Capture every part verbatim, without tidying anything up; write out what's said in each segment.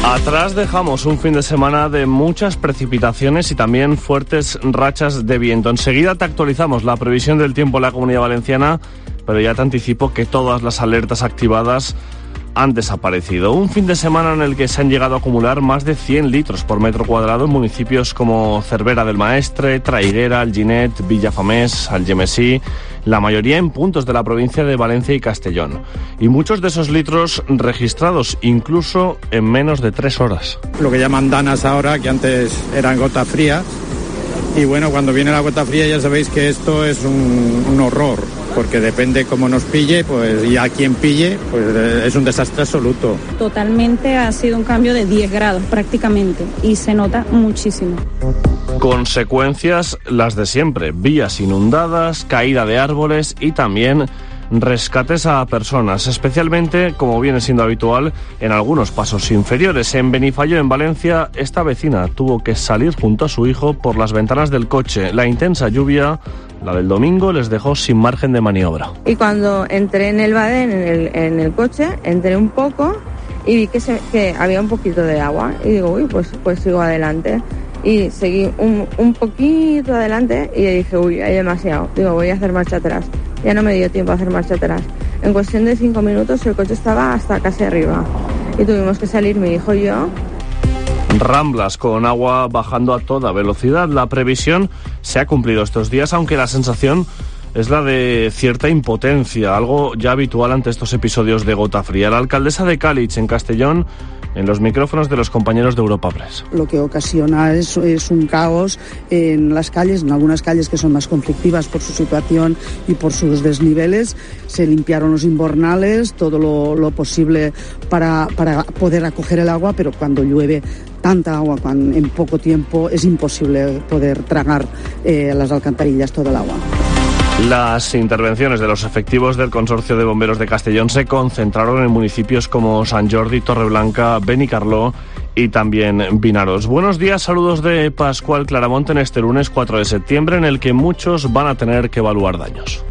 Atrás dejamos un fin de semana de muchas precipitaciones y también fuertes rachas de viento. Enseguida te actualizamos la previsión del tiempo en la Comunidad Valenciana, pero ya te anticipo que todas las alertas activadas han desaparecido. Un fin de semana en el que se han llegado a acumular más de cien litros por metro cuadrado en municipios como Cervera del Maestre, Traiguera, Alginet, Villafamés, Algemesí, la mayoría en puntos de la provincia de Valencia y Castellón. Y muchos de esos litros registrados incluso en menos de tres horas. Lo que llaman danas ahora, que antes eran gota fría. Y bueno, cuando viene la gota fría ya sabéis que esto es un, un horror, porque depende cómo nos pille, pues y a quien pille, pues es un desastre absoluto. Totalmente ha sido un cambio de diez grados prácticamente y se nota muchísimo. Consecuencias las de siempre, vías inundadas, caída de árboles y también rescates a personas, especialmente, como viene siendo habitual, en algunos pasos inferiores. En Benifallo, en Valencia, esta vecina tuvo que salir junto a su hijo por las ventanas del coche. La intensa lluvia, la del domingo, les dejó sin margen de maniobra. Y cuando entré en el badén, en el, en el coche, entré un poco y vi que, se, que había un poquito de agua. Y digo, uy, pues, pues sigo adelante. Y seguí un, un poquito adelante y dije, uy, hay demasiado. Digo, voy a hacer marcha atrás. Ya no me dio tiempo a hacer marcha atrás. En cuestión de cinco minutos el coche estaba hasta casi arriba. Y tuvimos que salir mi hijo y yo. Ramblas con agua bajando a toda velocidad. La previsión se ha cumplido estos días, aunque la sensación es la de cierta impotencia, algo ya habitual ante estos episodios de gota fría. La alcaldesa de Cálich, en Castellón, en los micrófonos de los compañeros de Europa Press. Lo que ocasiona es, es un caos en las calles, en algunas calles que son más conflictivas por su situación y por sus desniveles. Se limpiaron los invernales, todo lo, lo posible para, para poder acoger el agua, pero cuando llueve tanta agua cuando, en poco tiempo, es imposible poder tragar eh, las alcantarillas todo el agua. Las intervenciones de los efectivos del Consorcio de Bomberos de Castellón se concentraron en municipios como Sant Jordi, Torreblanca, Benicarló y también Vinaroz. Buenos días, saludos de Pascual Claramonte en este lunes cuatro de septiembre, en el que muchos van a tener que evaluar daños.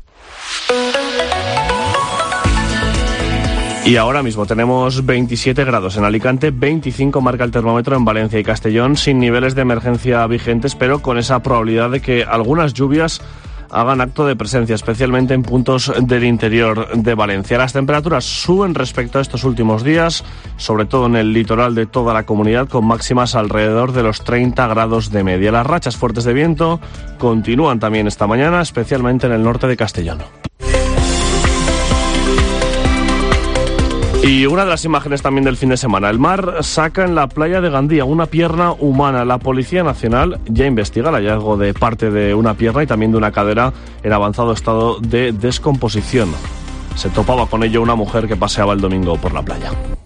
Y ahora mismo tenemos veintisiete grados en Alicante, veinticinco marca el termómetro en Valencia y Castellón, sin niveles de emergencia vigentes, pero con esa probabilidad de que algunas lluvias hagan acto de presencia, especialmente en puntos del interior de Valencia. Las temperaturas suben respecto a estos últimos días, sobre todo en el litoral de toda la comunidad, con máximas alrededor de los treinta grados de media. Las rachas fuertes de viento continúan también esta mañana, especialmente en el norte de Castellón. Y una de las imágenes también del fin de semana. El mar saca en la playa de Gandía una pierna humana. La Policía Nacional ya investiga el hallazgo de parte de una pierna y también de una cadera en avanzado estado de descomposición. Se topaba con ello una mujer que paseaba el domingo por la playa.